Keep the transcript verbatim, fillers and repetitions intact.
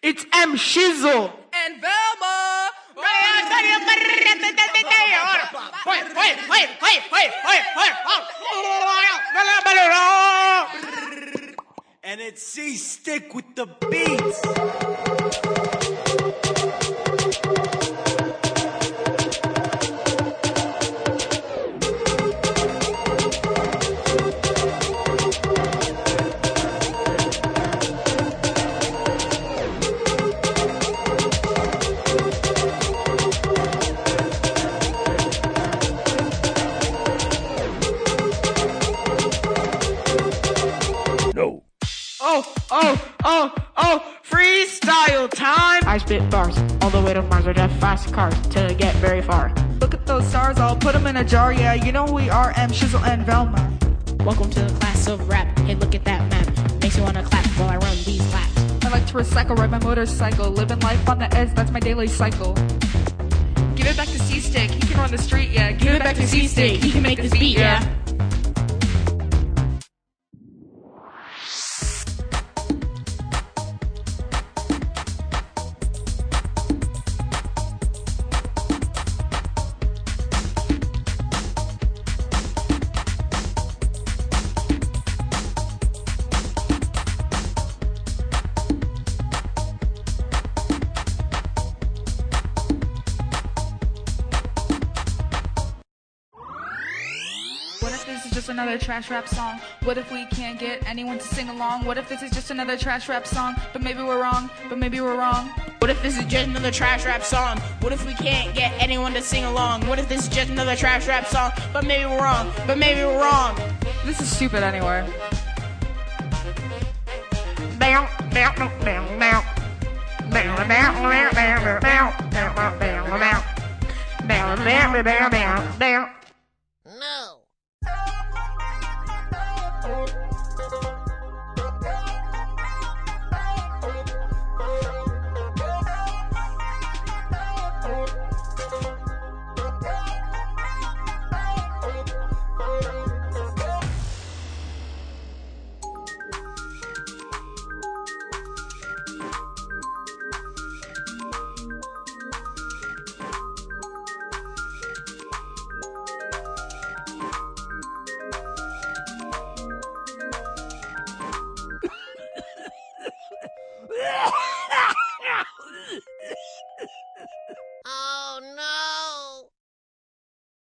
It's M Shizzle and Velma. And it's C-Stick with the beats. No. Oh, oh, oh, oh, freestyle time! I spit bars all the way to Mars. I drive fast cars to get very far. Look at those stars, I'll put them in a jar. Yeah, you know who we are, M Shizzle and Velma. Welcome to the class of rap. Hey, look at that map. Makes you wanna clap while I run these laps. I like to recycle, ride my motorcycle. Living life on the edge, that's my daily cycle. Give it back to C-Stick, he can run the street, yeah. Give, Give it back, back to C-Stick, he can make this beat, yeah. What if this is just another trash rap song? What if we can't get anyone to sing along? What if this is just another trash rap song? But maybe we're wrong, but maybe we're wrong. What if this is just another trash rap song? What if we can't get anyone to sing along? What if this is just another trash rap song? But maybe we're wrong, but maybe we're wrong. This is stupid anyway. Bow, bow, bow, bow, bow. Bow, bow, bow, bow, bow, bow, bow, bow, bow, bow. Bow, bow, bow, bow, bow.